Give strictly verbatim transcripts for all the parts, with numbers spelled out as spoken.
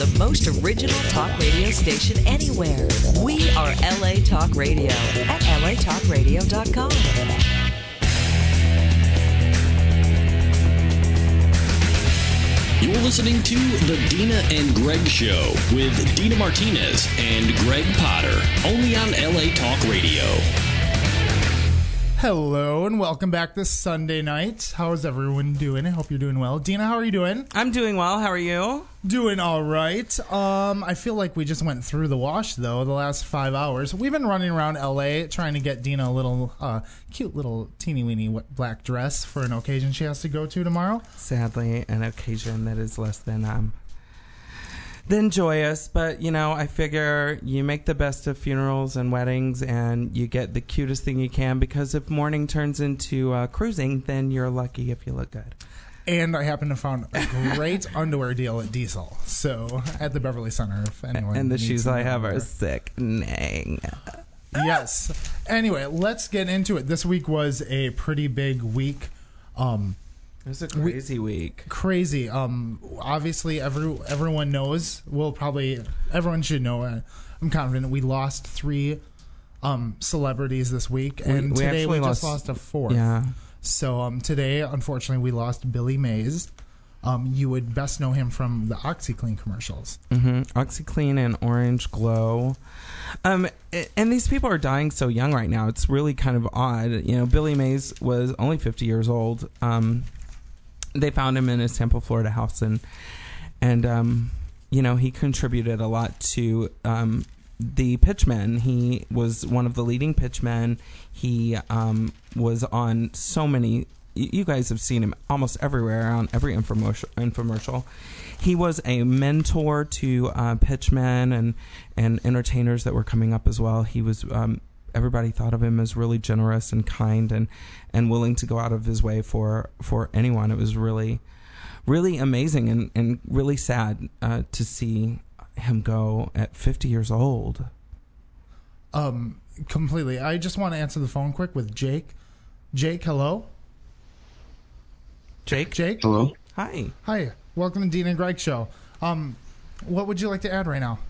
the most original talk radio station anywhere. We are L A Talk Radio at L A talk radio dot com. You're listening to The Dina and Greg Show with Dina Martinez and Greg Potter, only on L A Talk Radio. Hello and welcome back this Sunday night. How is everyone doing? I hope you're doing well. Dina, how are you doing? I'm doing well. How are you? Doing all right. Um, I feel like we just went through the wash, though, the last five hours. We've been running around L A trying to get Dina a little uh, cute little teeny-weeny black dress for an occasion she has to go to tomorrow. Sadly, an occasion that is less than um than joyous. But, you know, I figure you make the best of funerals and weddings and you get the cutest thing you can, because if mourning turns into uh, cruising, then you're lucky if you look good. And I happen to find a great underwear deal at Diesel. So, at the Beverly Center, if anyone And the needs shoes some I have underwear. are sickening. Yes. Anyway, let's get into it. This week was a pretty big week. Um, It was a crazy we, week. Crazy. Um, obviously, every, everyone knows. We'll probably... Everyone should know. Uh, I'm confident we lost three um, celebrities this week. And we, we today we lost, just lost a fourth. Yeah. So um, today, unfortunately, we lost Billy Mays. Um, you would best know him from the OxyClean commercials. Mm-hmm. OxyClean and Orange Glow. Um, and these people are dying so young right now. It's really kind of odd. You know, Billy Mays was only fifty years old. Um, they found him in his Tampa, Florida house, and and um, you know, he contributed a lot to um, the pitchmen. He was one of the leading pitchmen. He um, was on so many. You guys have seen him almost everywhere, on every infomercial. infomercial. He was a mentor to uh, pitchmen and and entertainers that were coming up as well. He was. Um, everybody thought of him as really generous and kind and, and willing to go out of his way for, for anyone. It was really, really amazing and, and really sad uh, to see him go at fifty years old. Um, completely. I just want to answer the phone quick with Jake. Jake, hello? Jake? Jake? Hello? Hi. Hi. Welcome to Dina and Greg Show. Um, what would you like to add right now?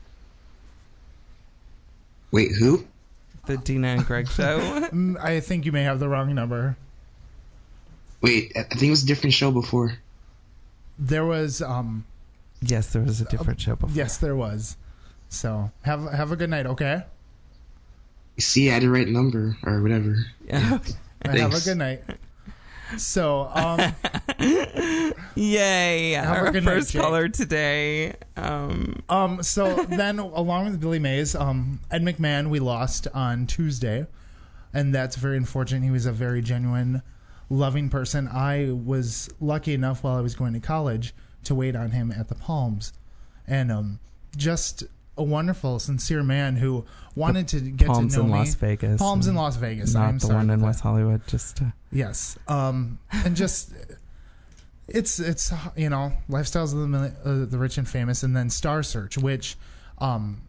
Wait, who? The Dina and Greg Show. I think you may have the wrong number. Wait, I think it was a different show before. There was, um... Yes, there was a different uh, show before. Yes, there was. So, have have a good night, okay? See, I had the right number, or whatever. Yeah. Have a good night. So, um... Yay! Have Our a good first night, caller today. Um, um, so then, along with Billy Mays, um, Ed McMahon we lost on Tuesday, and that's very unfortunate. He was a very genuine, loving person. I was lucky enough while I was going to college to wait on him at the Palms, and um, just a wonderful, sincere man who wanted to get Palms to know in me. Las Vegas. Palms in Las Vegas. Not I'm the sorry one in about West that. Hollywood. Just uh, Yes, um, and just. It's it's you know, Lifestyles of the uh, the Rich and Famous, and then Star Search, which um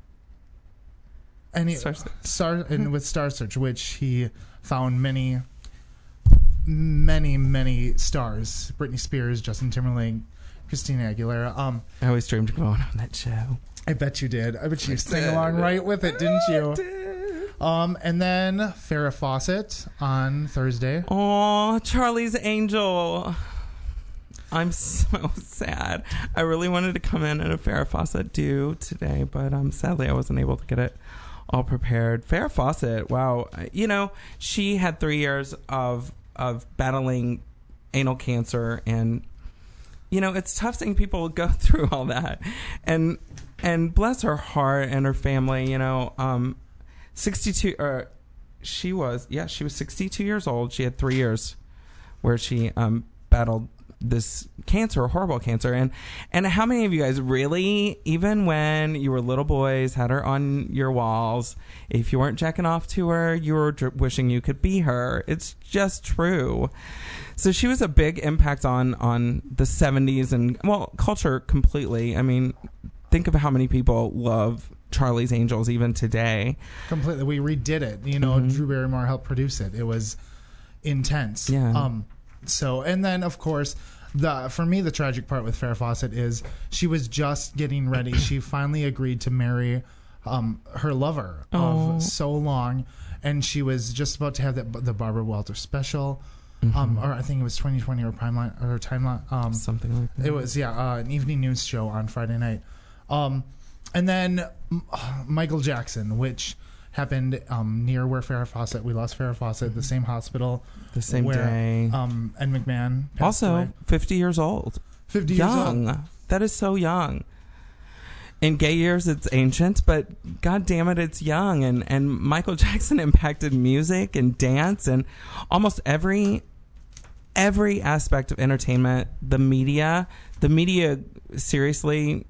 any Star Search. Star and with Star Search, which he found many many many stars: Britney Spears, Justin Timberlake, Christina Aguilera. Um, I always dreamed of going on that show. I bet you did. I bet you I sang did. along right with it, didn't you? I did. Um, and then Farrah Fawcett on Thursday. Oh, Charlie's Angel. I'm so sad. I really wanted to come in at a Farrah Fawcett do today, but um, sadly I wasn't able to get it all prepared. Farrah Fawcett, wow. You know, she had three years of of battling anal cancer, and, you know, it's tough seeing people go through all that. And and bless her heart and her family, you know, um, sixty-two, or she was, yeah, she was sixty-two years old. She had three years where she um, battled this cancer, horrible cancer. And and how many of you guys really, even when you were little boys, had her on your walls, if you weren't jacking off to her, you were dr- wishing you could be her? It's just true. So she was a big impact on on the seventies and, well, culture completely. I mean, think of how many people love Charlie's Angels even today. Completely. We redid it. You know, mm-hmm. Drew Barrymore helped produce it. It was intense. Yeah. Um, so, and then, of course, the for me the tragic part with Farrah Fawcett is she was just getting ready. She finally agreed to marry um, her lover Oh. of so long, and she was just about to have that the Barbara Walters special, um, or I think it was twenty twenty or Timeline or Timeline. Um, Something like that. it was yeah, uh, an evening news show on Friday night, um, and then uh, Michael Jackson, which happened um, near where Farrah Fawcett. We lost Farrah Fawcett at the same hospital, The same where, day. Um, Ed McMahon passed Also, away. fifty years old. fifty Young. years old. That is so young. In gay years, it's ancient, but God damn it, it's young. And, and Michael Jackson impacted music and dance and almost every every aspect of entertainment. The media, the media, seriously.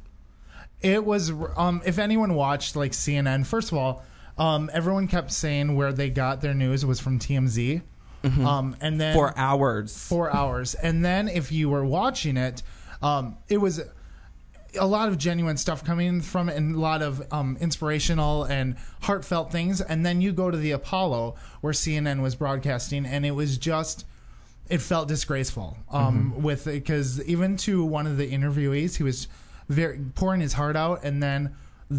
It was um, if anyone watched like C N N, first of all, um, everyone kept saying where they got their news was from T M Z, Mm-hmm. um, and then For hours. four hours. And then if you were watching it, um, it was a lot of genuine stuff coming from it and a lot of um, inspirational and heartfelt things. And then you go to the Apollo where C N N was broadcasting, and it was just, it felt disgraceful. Um, Mm-hmm. with because even to one of the interviewees, he was very pouring his heart out, and then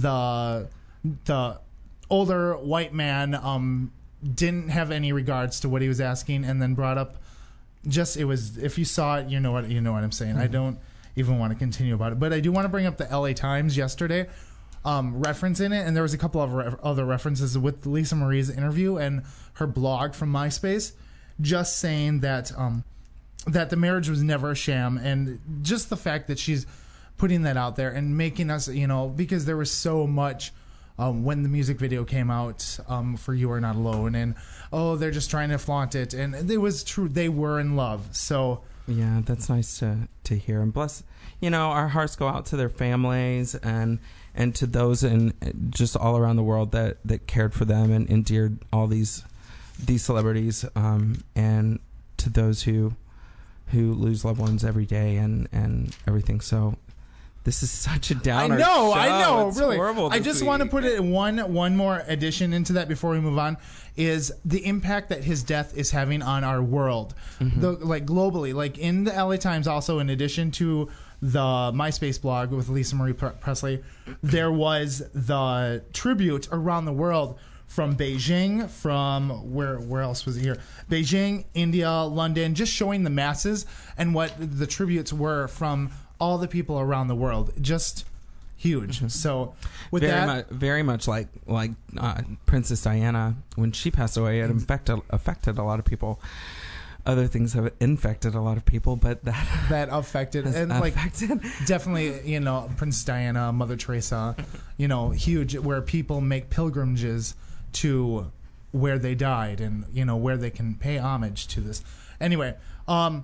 the the older white man um, didn't have any regards to what he was asking, and then brought up just it was if you saw it, you know what you know what I'm saying. Mm-hmm. I don't even want to continue about it, but I do want to bring up the L A Times yesterday um, reference in it, and there was a couple of re- other references with Lisa Marie's interview and her blog from MySpace, just saying that um, that the marriage was never a sham, and just the fact that she's putting that out there and making us, you know, because there was so much um, when the music video came out um, for You Are Not Alone, and oh, they're just trying to flaunt it, and it was true, they were in love. So Yeah, that's nice to, to hear. And bless, you know, our hearts go out to their families and and to those in just all around the world that, that cared for them and endeared all these these celebrities, um, and to those who who lose loved ones every day and, and everything. So this is such a downer. I know, show. I know, It's really. horrible I this just week. want to put it one one more addition into that before we move on, is the impact that his death is having on our world, Mm-hmm. the, like globally, like in the L A Times. Also, in addition to the MySpace blog with Lisa Marie Pre- Presley, there was the tribute around the world from Beijing, from where where else was it here? Beijing, India, London, just showing the masses and what the tributes were from all the people around the world. Just huge. So with very that, much, very much like like uh, Princess Diana, when she passed away, it affected affected a lot of people. Other things have infected a lot of people, but that that affected has and like affected. definitely, you know, Princess Diana, Mother Teresa, you know, huge, where people make pilgrimages to where they died, and you know where they can pay homage to this. Anyway, um,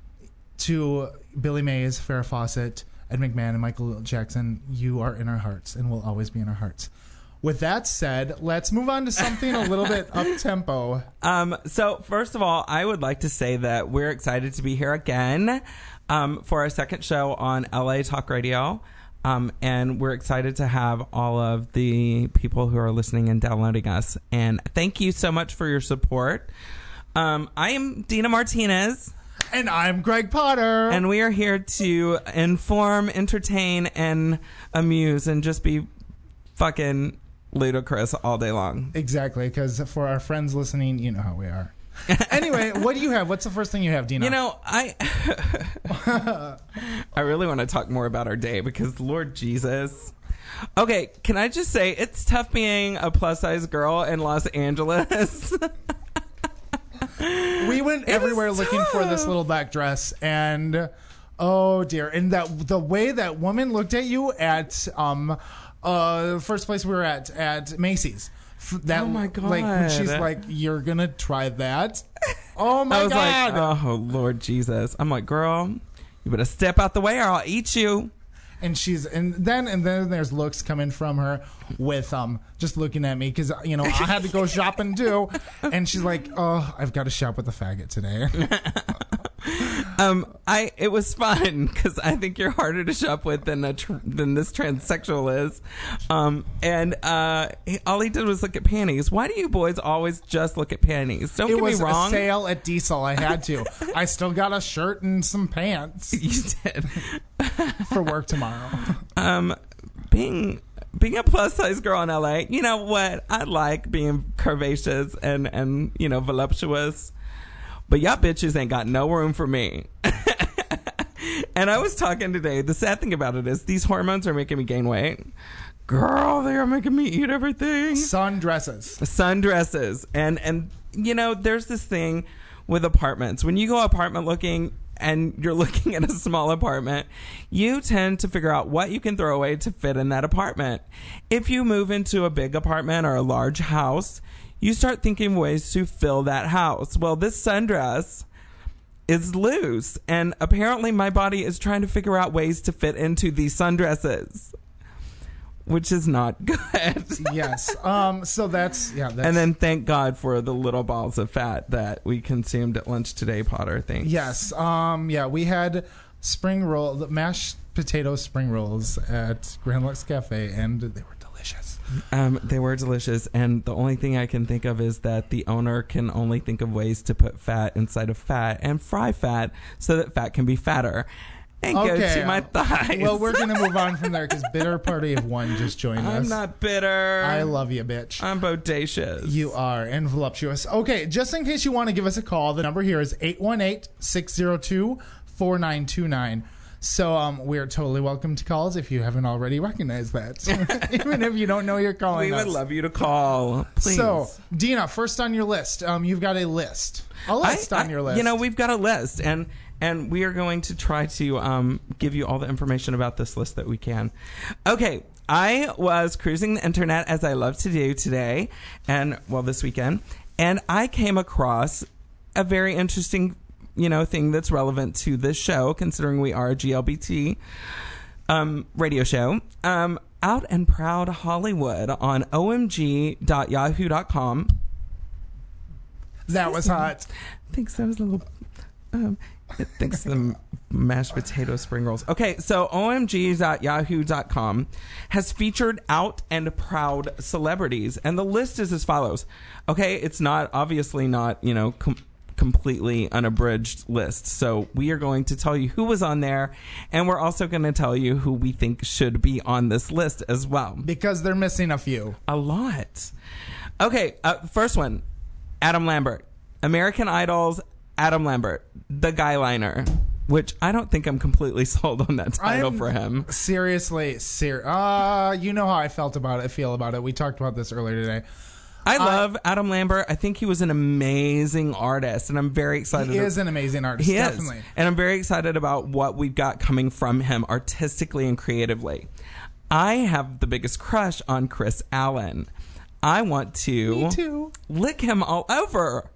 to Billy Mays, Farrah Fawcett, Ed McMahon, and Michael Jackson, you are in our hearts and will always be in our hearts. With that said, let's move on to something a little bit up-tempo. Um, so first of all, I would like to say that we're excited to be here again um, for our second show on L A Talk Radio. Um, and we're excited to have all of the people who are listening and downloading us. And thank you so much for your support. Um, I am Dina Martinez. And I'm Greg Potter. And we are here to inform, entertain, and amuse and just be fucking ludicrous all day long. Exactly, because for our friends listening, you know how we are. Anyway, what do you have? What's the first thing you have, Dina? You know, I I really want to talk more about our day because Lord Jesus. Okay, can I just say it's tough being a plus size girl in Los Angeles. We went everywhere looking for this little black dress, and oh dear, and that the way that woman looked at you at um uh the first place we were at at Macy's. F- That, Oh, my Like when she's God. like, "You're gonna try that?" Oh my I was God! like, oh Lord Jesus. I'm like, girl, you better step out the way or I'll eat you. And she's and then and then there's looks coming from her with um just looking at me because you know I had to go shopping too, and she's like, "Oh, I've got to shop with a faggot today." Um, I it was fun because I think you're harder to shop with than a tr- than this transsexual is. Um, and uh, he, all he did was look at panties. Why do you boys always just look at panties? Don't It get me was wrong. a sale at Diesel. I had to. I still got a shirt and some pants You did. for work tomorrow. Um, being being a plus size girl in L A, you know what? I like being curvaceous and and you know voluptuous. But y'all bitches ain't got no room for me. And I was talking today. The sad thing about it is these hormones are making me gain weight. Girl, they are making me eat everything. Sundresses. Sundresses. And, and you know, there's this thing with apartments. When you go apartment looking and you're looking at a small apartment, you tend to figure out what you can throw away to fit in that apartment. If you move into a big apartment or a large house, you start thinking ways to fill that house. Well, this sundress is loose, and apparently my body is trying to figure out ways to fit into these sundresses, which is not good. Yes. Um. So that's yeah. That's, And then thank God for the little balls of fat that we consumed at lunch today, Potter. Thanks. yes. Um. Yeah. We had spring roll, the mashed potato spring rolls at Grand Lux Cafe, and they were delicious. Um, they were delicious, and the only thing I can think of is that the owner can only think of ways to put fat inside of fat and fry fat so that fat can be fatter. And go to my thighs. Well, we're going to move on from there because Bitter Party of One just joined us. I'm not bitter. I love you, bitch. I'm bodacious. You are, and voluptuous. Okay, just in case you want to give us a call, the number here is eight one eight, six zero two, four nine two nine. So um, we're totally welcome to calls if you haven't already recognized that. Even if you don't know you're calling We us. would love you to call. Please. So, Dina, first on your list, um, you've got a list. A list I- on I- your list. You know, we've got a list, and and we are going to try to um, give you all the information about this list that we can. Okay, I was cruising the internet, as I love to do today, and, well, this weekend, and I came across a very interesting, you know, thing that's relevant to this show, considering we are a G L B T um, radio show. Um, Out and Proud Hollywood on O M G dot yahoo dot com. that was hot. Thinks that was a little. Um, it thinks the mashed potato spring rolls. Okay, so O M G dot yahoo dot com has featured out and proud celebrities, and the list is as follows. Okay, it's not obviously not you know com- completely unabridged list. So we are going to tell you who was on there, and we're also going to tell you who we think should be on this list as well. Because they're missing a few. A lot. Okay, uh, first one, Adam Lambert. American Idol's Adam Lambert, the guy liner, which I don't think I'm completely sold on that title I'm for him. Seriously, ser- uh, you know how I felt about it, feel about it. We talked about this earlier today. I love Adam Lambert. I think he was an amazing artist, and I'm very excited. He is an amazing artist, He definitely. is. And I'm very excited about what we've got coming from him artistically and creatively. I have the biggest crush on Chris Allen. I want to Me too. lick him all over.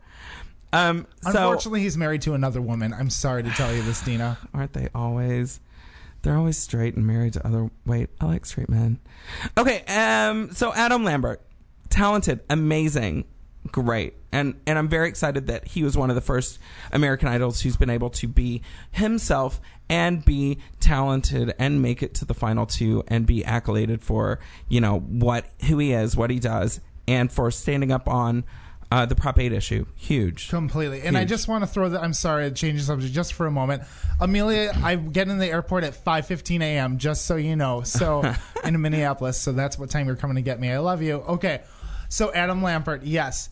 Um, so, Unfortunately, he's married to another woman. I'm sorry to tell you this, Dina. aren't they always? They're always straight and married to other. Wait, I like straight men. Okay, um, so Adam Lambert, talented, amazing, great, and and I'm very excited that he was one of the first American Idols who's been able to be himself and be talented and make it to the final two and be accoladed for you know what who he is, what he does, and for standing up on uh, the Prop eight issue. Huge. Completely. And I Huge. just want to throw that. I'm sorry, change the subject just for a moment. Amelia, I get in the airport at five fifteen a.m., just so you know. So, in Minneapolis. So, that's what time you're coming to get me. I love you. Okay. So, Adam Lambert, yes.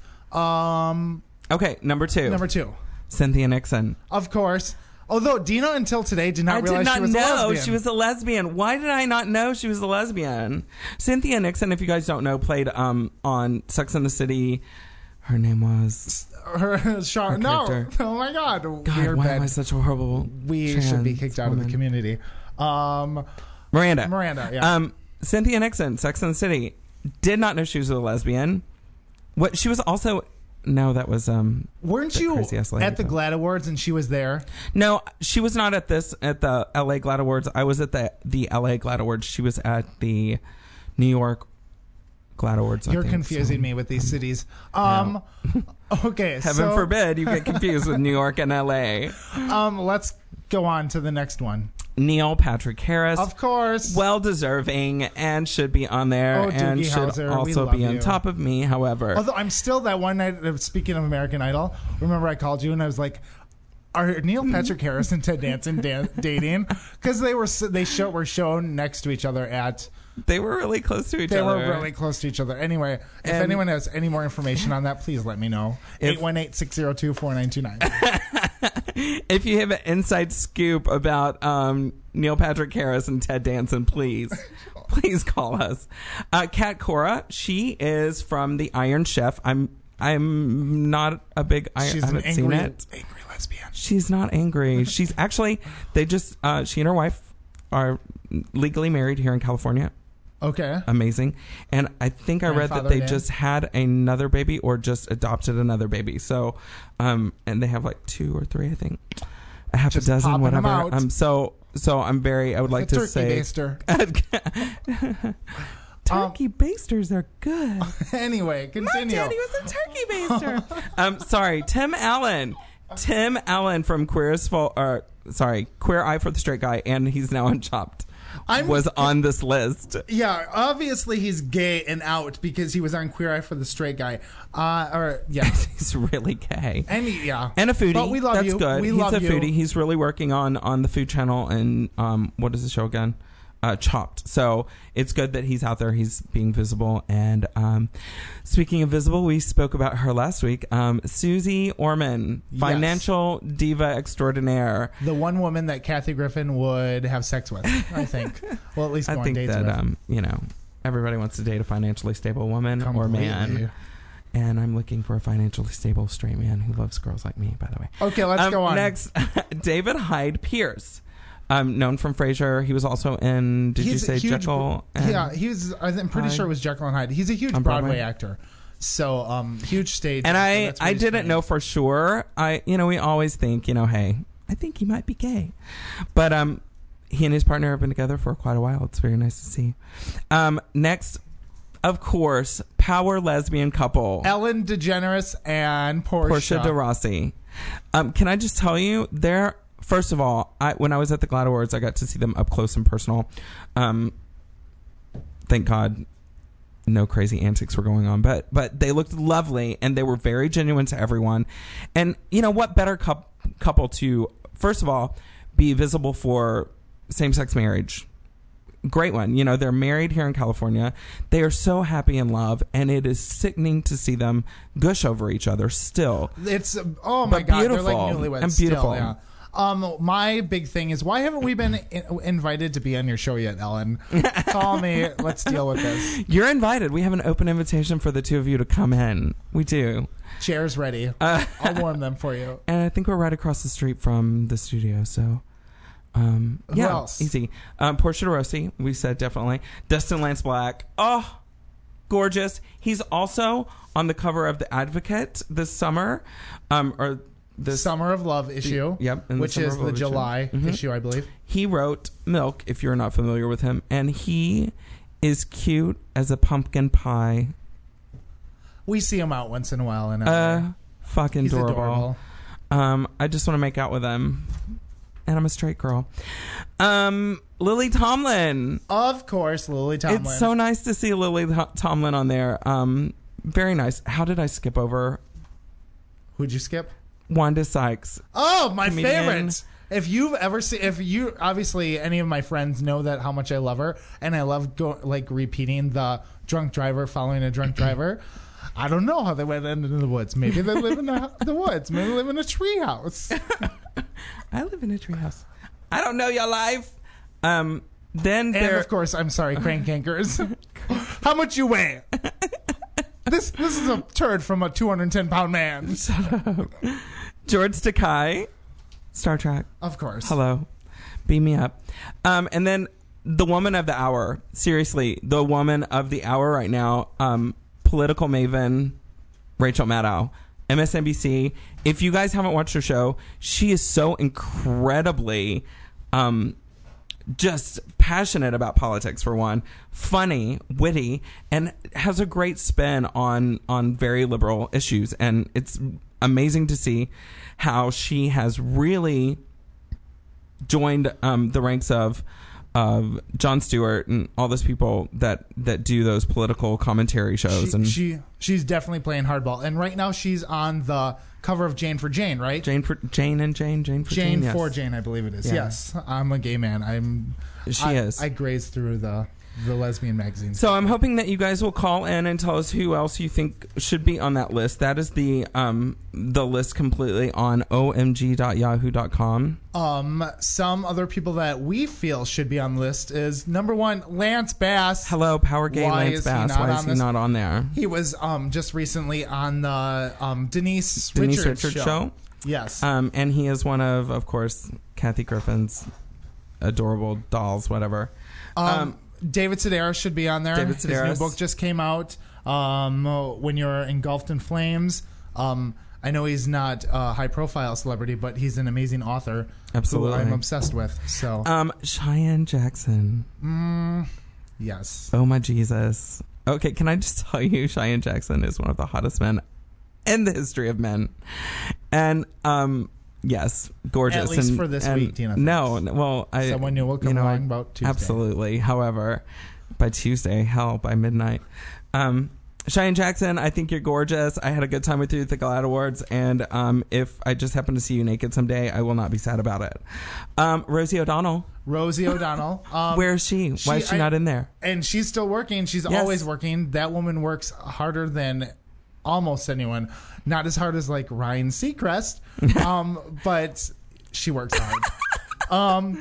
Um, Okay, number two. number two. Cynthia Nixon. Of course. Although Dina, until today, did not I realize did not she was know a lesbian. she was a lesbian. Why did I not know she was a lesbian? Cynthia Nixon, if you guys don't know, played um, on Sex and the City. Her name was... Her, Char- Her no. character. Oh, my God. God, We're why bad. am I such a horrible We trans should be kicked out of the woman? community. Um, Miranda. Miranda, yeah. Um, Cynthia Nixon, Sex and the City. Did not know she was a lesbian. What she was also... No, that was... um. Weren't that you crazy-ass lady, at the but- GLAAD Awards and she was there? No, she was not at this at the L A GLAAD Awards. I was at the the L A GLAAD Awards. She was at the New York Glad Awards. I You're think, confusing so. me with these cities. Um, okay, Heaven so, forbid you get confused with New York and L A. Um, let's go on to the next one. Neil Patrick Harris. Of course. Well deserving and should be on there Oh, and Doogie should Howser, we also love be on you. top of me, however. Although I'm still that one night, uh, speaking of American Idol, remember I called you and I was like, are Neil Patrick Harris and Ted Danson dan- dating? Because they were s- they show, were shown next to each other at... They were really close to each They other. were really close to each other. Anyway, if And- anyone has any more information on that, please let me know. If- eight one eight, six zero two, four nine two nine. If you have an inside scoop about um, Neil Patrick Harris and Ted Danson, please, please call us. Uh, Kat Cora, she is from The Iron Chef. I'm I'm not a big Iron. She's I an haven't angry, seen it. angry lesbian. She's not angry. She's actually they just uh, she and her wife are legally married here in California. Okay. Amazing. And I think I read that Grandfather they Dan. just had another baby or just adopted another baby. So, um, and they have like two or three, I think, a half Just a dozen, popping 'em whatever. out. Um, so, so I'm very, I would like The to turkey say, baster. turkey basters are good. Anyway, My continue. daddy was a turkey baster. um, sorry, Tim Allen. Tim Allen from Queer as Fo- or sorry, Queer Eye for the Straight Guy, and he's now on Chopped. I'm- was on this list. Yeah, obviously he's gay and out because he was on Queer Eye for the Straight Guy. Uh, or yeah, He's really gay. and he, yeah, And a foodie. But we love That's you. good. We He's love a you. foodie. He's really working on on the Food Channel and um, what is the show again? Uh, Chopped. So it's good that he's out there. He's being visible. And um, speaking of visible, we spoke about her last week. Um, Susie Orman, Yes. financial diva extraordinaire. The one woman that Kathy Griffin would have sex with, I think. Well, at least go I on think dates that with. um, you know, everybody wants to date a financially stable woman or Completely. man. And I'm looking for a financially stable straight man who loves girls like me, by the way. Okay, let's Um, go on. Next, David Hyde Pierce, um, known from Frasier. He was also in. Did you He's a say huge- Jekyll? And Yeah, he was. I'm pretty Hyde? sure it was Jekyll and Hyde. He's a huge On Broadway, Broadway? actor. So, um, huge stage. And so I, that's where I he's didn't trained. know for sure. I, you know, we always think, you know, hey, I think he might be gay, but um, he and his partner have been together for quite a while. It's very nice to see. Um, next, of course, power lesbian couple. Ellen DeGeneres and Portia. Portia de Rossi. Um, can I just tell you, they're first of all, I, when I was at the GLAAD Awards, I got to see them up close and personal. Um, thank God, no crazy antics were going on, but but they looked lovely and they were very genuine to everyone. And you know what better coup- couple to first of all be visible for same-sex marriage. Great one. You know, they're married here in California. They are so happy in love, and it is sickening to see them gush over each other still. It's oh my But god, beautiful. they're like newlyweds. And beautiful. Still, yeah. Um, my big thing is why haven't we been in- invited to be on your show yet, Ellen? Call me. Let's deal with this. You're invited. We have an open invitation for the two of you to come in. We do. Chairs ready. Uh, I'll warm them for you. And I think we're right across the street from the studio, so... Um, Who yeah, else? easy. Um, Portia de Rossi, we said definitely. Dustin Lance Black. Oh, gorgeous. He's also on the cover of The Advocate this summer. Um, or this Summer of Love issue. Yep, in the Which Summer is of the Love issue. July Mhm. issue, I believe. He wrote Milk, if you're not familiar with him, and he is cute as a pumpkin pie. We see him out once in a while. In L A. Uh, fucking He's adorable. adorable. Um, I just want to make out with him. And I'm a straight girl. Um, Lily Tomlin. Of course, Lily Tomlin. It's so nice to see Lily Th- Tomlin on there. Um, very nice. How did I skip over Who'd you skip? Wanda Sykes? Oh, my Comedian. favorite. If you've ever seen, if you obviously any of my friends know that how much I love her, and I love go, like repeating the drunk driver following a drunk driver. I don't know how they went into the woods. Maybe they live in the, the woods. Maybe they live in a tree house. I live in a treehouse. I don't know your life. Um, then And there, of course, I'm sorry, crank cankers. How much you weigh? This this is a turd from a two hundred ten pound man. George Takei, Star Trek. Of course. Hello. Beam me up. Um, and then the woman of the hour. Seriously, the woman of the hour right now. Um, political maven, Rachel Maddow. M S N B C. If you guys haven't watched her show, she is so incredibly um, just passionate about politics, for one, funny, witty, and has a great spin on on very liberal issues. And it's amazing to see how she has really joined um, the ranks of of Jon Stewart and all those people that, that do those political commentary shows. She, and she she's definitely playing hardball. And right now she's on the cover of Jane for Jane, right? Jane for Jane and Jane, Jane for Jane. Jane Jane for yes. Jane, I believe it is. Yeah. Yes, I'm a gay man. I'm. She I, is. I graze through the the lesbian magazines. So I'm hoping that you guys will call in and tell us who else you think should be on that list. That is the um the list completely on o m g dot yahoo dot com. Um, some other people that we feel should be on the list is number one, Lance Bass. Hello, Power Gay Why Lance is he Bass. not Why on is he this? not on there? He was um just recently on the um Denise Denise Richards, Richards show. Yes. Um, and he is one of, of course, Kathy Griffin's adorable dolls, whatever. Um, Um, David Sedaris should be on there. David His Sedaris. new book just came out. Um, When You're Engulfed in Flames. Um, I know he's not a high-profile celebrity, but he's an amazing author. Absolutely. Who I'm obsessed with. So, um, Cheyenne Jackson. mm, yes. Oh, my Jesus. Okay, can I just tell you, Cheyenne Jackson is one of the hottest men in the history of men. And, um... yes, gorgeous. At least and, for this and week, Tina. No, well, I Someone new will come you know, along I- about Tuesday. Absolutely. However, by Tuesday, hell, by midnight. Um, Cheyenne Jackson, I think you're gorgeous. I had a good time with you at the GLAAD Awards, and um, if I just happen to see you naked someday, I will not be sad about it. Um, Rosie O'Donnell. Rosie O'Donnell. Um, Where is she? Why she- is she I- not in there? And she's still working. She's Yes. always working. That woman works harder than almost anyone. Not as hard as like Ryan Seacrest, um, but she works hard. um,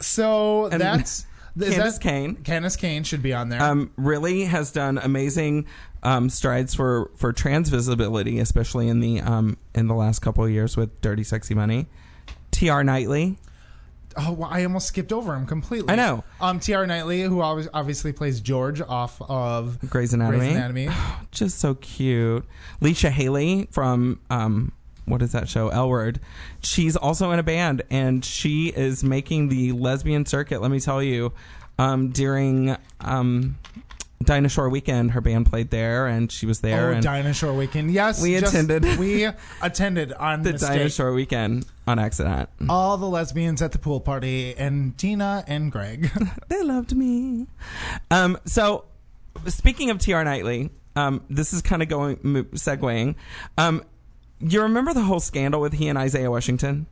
so And that's is Candace that, Cain. Candace Cain should be on there. Um, really has done amazing um, strides for, for trans visibility, especially in the um, in the last couple of years with Dirty Sexy Money. T R Knightley. oh, well, I almost skipped over him completely. I know. Um, T R Knightley, who obvi- obviously plays George off of Grey's Anatomy. Grey's Anatomy. Just so cute. Leisha Haley from um, what is that show? L Word. She's also in a band, and she is making the lesbian circuit. Let me tell you, um, during um, Dinah Shore Weekend, her band played there, and she was there. Oh, and Dinah Shore Weekend. Yes, We just- attended. We attended on the mistake. Dinah Shore Weekend on accident. All the lesbians at the pool party, and Tina and Greg. They loved me. Um, so, speaking of T R Knightley, um, this is kind of going mo- segueing. Um, you remember the whole scandal with he and Isaiah Washington?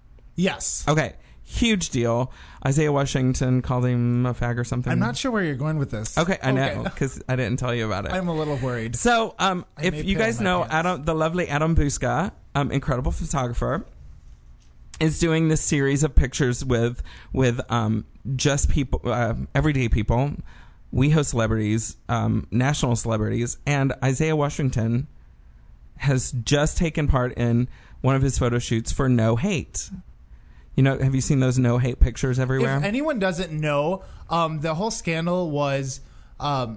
Yes. Okay, huge deal. Isaiah Washington called him a fag or something. I'm not sure where you're going with this. Okay, I know because I didn't tell you about it. I'm a little worried. So, um, I if may you pill guys my know pants. Adam, the lovely Adam Buska, um, incredible photographer, is doing this series of pictures with with um, just people, uh, everyday people, WeHo celebrities, um, national celebrities, and Isaiah Washington has just taken part in one of his photo shoots for No Hate. You know, have you seen those No Hate pictures everywhere? If anyone doesn't know, um, the whole scandal was um,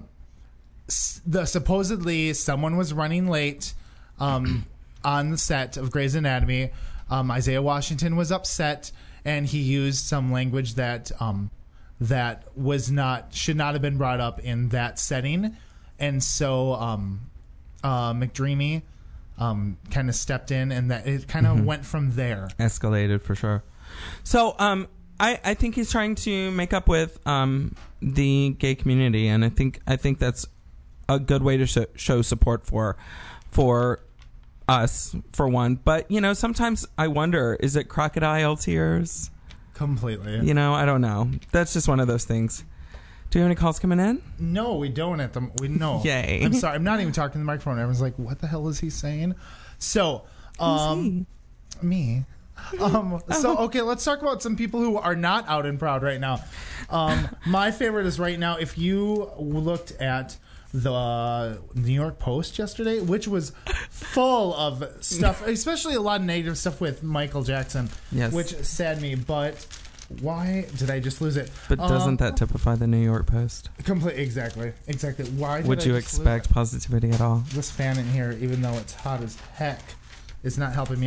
s- the supposedly someone was running late um, on the set of Grey's Anatomy. Um, Isaiah Washington was upset, and he used some language that um, that was not should not have been brought up in that setting, and so um, uh, McDreamy um, kind of stepped in, and that it kind of Mhm. went from there. Escalated for sure. So, um, I, I think he's trying to make up with um, the gay community, and I think I think that's a good way to sh- show support for for us, for one. But you know, sometimes I wonder: is it crocodile tears? Completely. You know, I don't know. That's just one of those things. Do you have any calls coming in? No, we don't at the we no. Yay. I'm sorry. I'm not even talking to the microphone. Everyone's like, "What the hell is he saying?" So, um, me. Um, so okay, let's talk about some people who are not out and proud right now. Um, my favorite is right now. If you looked at the New York Post yesterday, which was full of stuff, especially a lot of negative stuff with Michael Jackson, Yes. which saddened me. But why did I just lose it? But doesn't Um, that typify the New York Post? Complete, exactly, exactly. Why did Would I you just lose expect it? positivity at all? This fan in here, even though it's hot as heck, is not helping me out.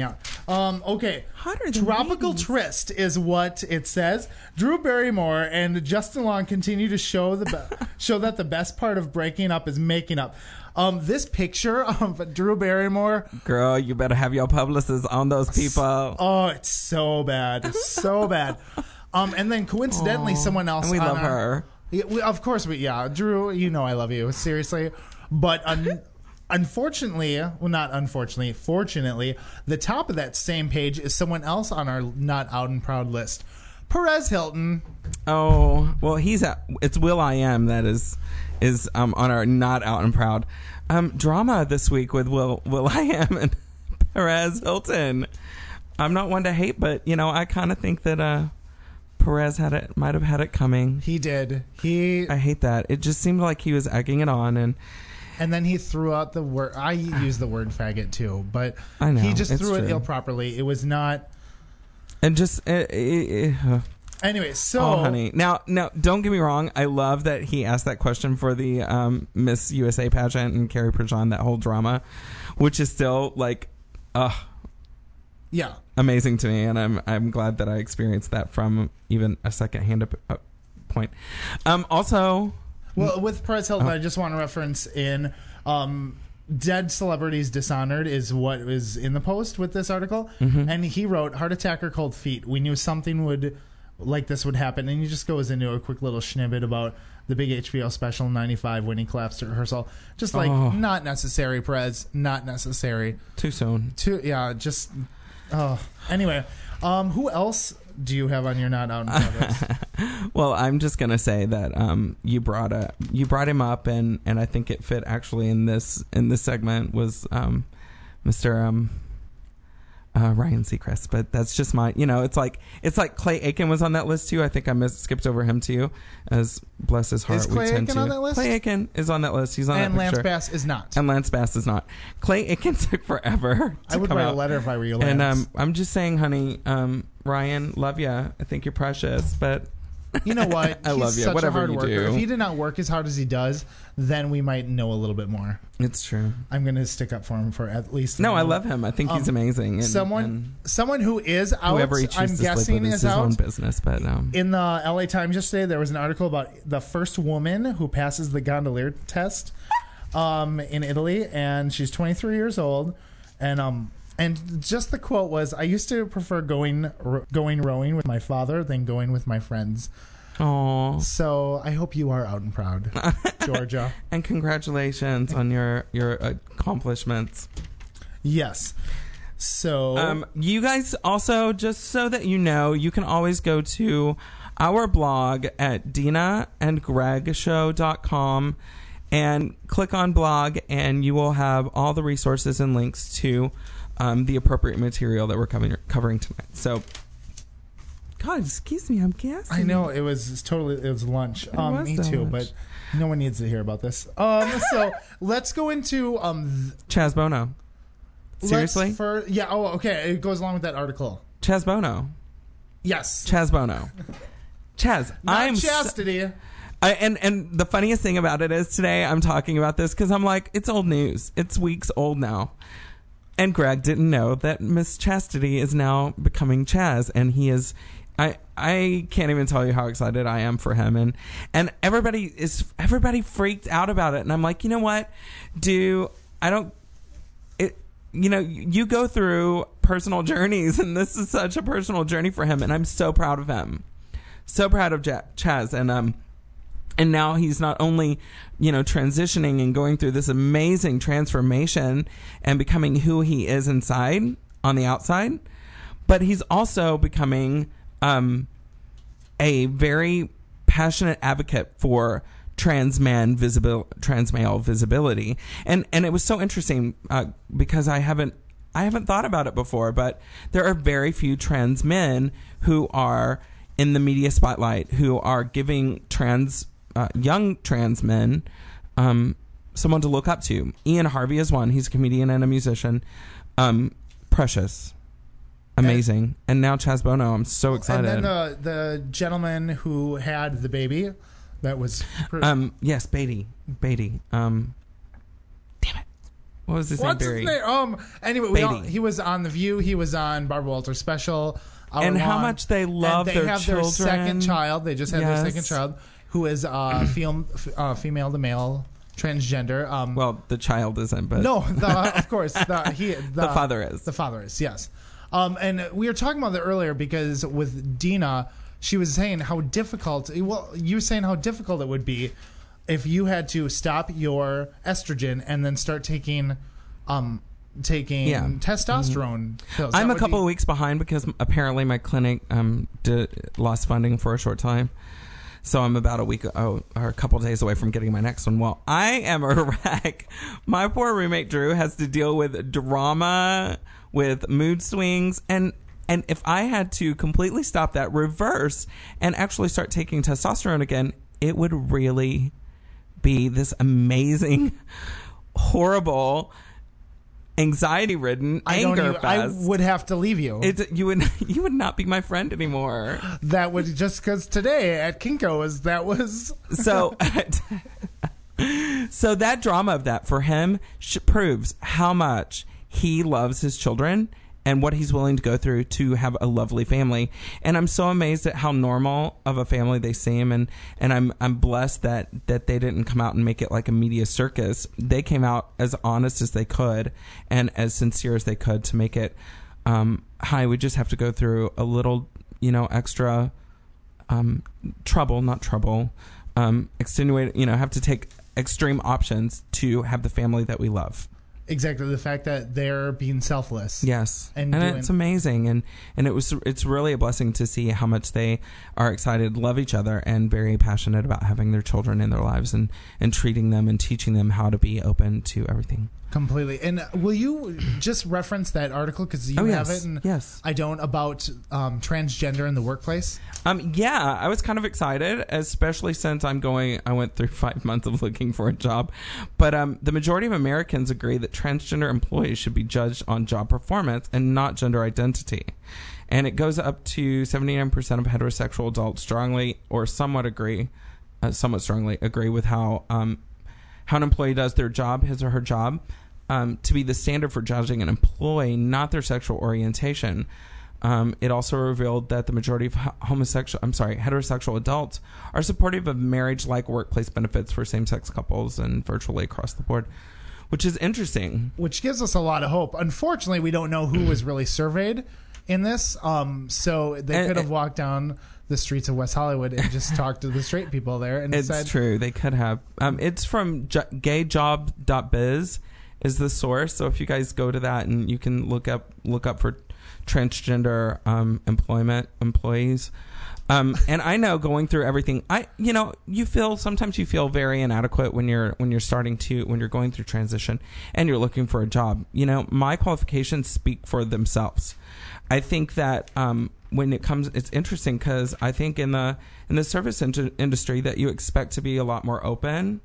Um, okay. Hotter than Tropical babies. Tryst is what it says. Drew Barrymore and Justin Long continue to show the be- show that the best part of breaking up is making up. Um, this picture of Drew Barrymore. Girl, you better have your publicists on those people. Oh, it's so bad. It's so bad. Um, and then coincidentally, Aw. someone else. And we on love our- her. Yeah, we, of course we. Yeah, Drew, you know I love you. Seriously, but. Un- Unfortunately, well, not unfortunately, fortunately, the top of that same page is someone else on our not out and proud list. Perez Hilton. Oh, well, he's at, it's Will I Am that is is um, on our not out and proud um, drama this week with Will Will I Am and Perez Hilton. I'm not one to hate, but you know I kind of think that uh, Perez had it might have had it coming. He did. He I hate that. It just seemed like he was egging it on, and and then he threw out the word. I use the word faggot too, but I know, he just it's threw it true. ill properly. It was not. and just uh, uh, uh, Anyway, so oh, honey. Now, now, don't get me wrong. I love that he asked that question for the um, Miss U S A pageant and Carrie Prejean, that whole drama, which is still like, uh, yeah, amazing to me, and I'm I'm glad that I experienced that from even a second hand up, up point. Um, also, well, with Perez Hilton, Oh. I just want to reference in um, Dead Celebrities Dishonored is what was in the post with this article, Mm-hmm. and he wrote heart attack or cold feet. We knew something would like this would happen, and he just goes into a quick little snippet about the big H B O special ninety-five when he collapsed at rehearsal. Just like Oh. not necessary, Perez, not necessary. too soon. To yeah, just oh. Anyway, um, who else do you have on your not out in progress? Well, I'm just gonna say that um, you brought a you brought him up, and, and I think it fit actually in this in this segment was um, Mister Um, uh, Ryan Seacrest, but that's just my you know it's like it's like Clay Aiken was on that list too. I think I missed, skipped over him too, as bless his heart. Is we Clay tend Aiken to. on that list? Clay Aiken is on that list. He's on And that Lance picture. Bass is not. And Lance Bass is not. Clay Aiken took forever. I to would come write out. a letter if I were you, Lance. And um, I'm just saying, honey, um, Ryan, love ya. I think you're precious, but You know what? I He's love you. Such Whatever a hard you worker. do. If he did not work as hard as he does, then we might know a little bit more. it's true. I'm going to stick up for him for at least. No, a I moment. love him. I think he's Um, amazing. And, someone, and someone who is out. whoever he I'm chooses to sleep guessing with is is his out. own business. But um, In the L A Times yesterday, there was an article about the first woman who passes the gondolier test um, in Italy, and she's twenty-three years old, and um. And just the quote was, "I used to prefer going ro- going rowing with my father than going with my friends." aw. So I hope you are out and proud, Georgia. And congratulations on your your accomplishments. Yes. So Um, you guys also, just so that you know, you can always go to our blog at dina and greg show dot com and click on blog, and you will have all the resources and links to um, the appropriate material that we're covering, covering tonight. So, God, excuse me, I'm guessing. I know it was totally it was lunch. Um, was me so too, lunch. but no one needs to hear about this. Um, so let's go into um. th- Chaz Bono. Seriously? let's For, yeah. Oh, okay. It goes along with that article. Chaz Bono. Yes. Chaz Bono. Chaz, Not I'm so- chastity. I, and and the funniest thing about it is today I'm talking about this because I'm like, it's old news. It's weeks old now. And Greg didn't know that Miss Chastity is now becoming Chaz, and he is. I I can't even tell you how excited I am for him, and and everybody is everybody freaked out about it, and I'm like, you know what? Do I don't it? You know, you go through personal journeys, and this is such a personal journey for him, and I'm so proud of him, so proud of Ch- Chaz, and um. And now he's not only, you know, transitioning and going through this amazing transformation and becoming who he is inside on the outside, but he's also becoming um, a very passionate advocate for trans man visibil- trans male visibility. And and it was so interesting uh, because I haven't I haven't thought about it before, but there are very few trans men who are in the media spotlight, who are giving trans Uh, young trans men um, someone to look up to. Ian Harvey is one. He's a comedian and a musician. Um, precious. Amazing. And, and now Chaz Bono. I'm so excited. And then the the gentleman who had the baby, that was. Pretty, um, yes, Beatty. Beatty. Um, damn it. What was his What's name? Barry. his name? Um. Anyway, we all, Beatty. he was on The View. He was on Barbara Walters special. Hour And how long. much they love and they their have children. their second child. They just had Yes. their second child, who is uh, fem- uh, female to male, transgender. Um, Well, the child isn't, but no, the, of course, the, he, the, the father is. The father is, yes. Um, and we were talking about that earlier because with Dina, she was saying how difficult. Well, you were saying how difficult it would be if you had to stop your estrogen and then start taking, um, taking Yeah. testosterone pills. I'm That a would couple be- of weeks behind because apparently my clinic um did, lost funding for a short time. So I'm about a week oh, or a couple of days away from getting my next one. Well, I am a wreck. My poor roommate Drew has to deal with drama, with mood swings, and and if I had to completely stop that, reverse, and actually start taking testosterone again, it would really be this amazing, horrible, anxiety-ridden I don't anger even, I fest. would have to leave you. It, you would you would not be my friend anymore. that would just because today at Kinko's that was So, so that drama of that for him sh- proves how much he loves his children and what he's willing to go through to have a lovely family. And I'm so amazed at how normal of a family they seem. And, and I'm I'm blessed that, that they didn't come out and make it like a media circus. They came out as honest as they could and as sincere as they could to make it, um, hi, we just have to go through a little, you know, extra um, trouble, not trouble, um, extenuate, you know, have to take extreme options to have the family that we love. exactly the fact that they're being selfless. Yes, And and, doing- it's amazing, and and it was it's really a blessing to see how much they are excited, love each other, and very passionate about having their children in their lives and and treating them and teaching them how to be open to everything. Completely. And will you just reference that article because you Oh, have yes. it and Yes. I don't about um, transgender in the workplace? Um, yeah, I was kind of excited, especially since I'm going. I went through five months of looking for a job, but um, the majority of Americans agree that transgender employees should be judged on job performance and not gender identity. And it goes up to seventy-nine percent of heterosexual adults strongly or somewhat agree, uh, somewhat strongly agree with how um, how an employee does their job, his or her job, um, to be the standard for judging an employee, not their sexual orientation. Um, it also revealed that the majority of homosexual, I'm sorry, heterosexual adults are supportive of marriage-like workplace benefits for same-sex couples and virtually across the board, which is interesting. Which gives us a lot of hope. Unfortunately, we don't know who was really surveyed in this. Um, so they And- could have walked down the streets of West Hollywood and just talked to the straight people there and It's said, true. They could have. Um, it's from j- gay job dot biz is the source. So if you guys go to that and you can look up look up for transgender um, employment employees. Um, and I know going through everything, I you know you feel sometimes you feel very inadequate when you're when you're starting to when you're going through transition and you're looking for a job. You know, my qualifications speak for themselves. I think that um, when it comes, it's interesting because I think in the in the service in- industry that you expect to be a lot more open